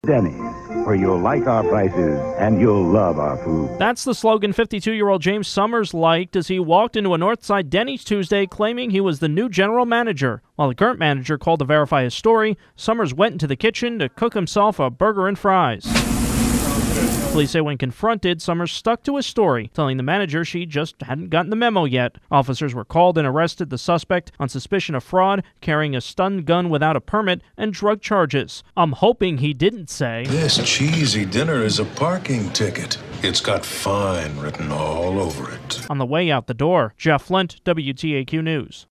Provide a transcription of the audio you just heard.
Denny's, where you'll like our prices and you'll love our food. That's the slogan 52-year-old James Summers liked as he walked into a Northside Denny's Tuesday claiming he was the new general manager. While the current manager called to verify his story, Summers went into the kitchen to cook himself a burger and fries. Police say when confronted, Summers stuck to his story, telling the manager she just hadn't gotten the memo yet. Officers were called and arrested the suspect on suspicion of fraud, carrying a stun gun without a permit, and drug charges. I'm hoping he didn't say, "This cheesy dinner is a parking ticket. It's got fine written all over it." on the way out the door. Jeff Flint, WTAQ News.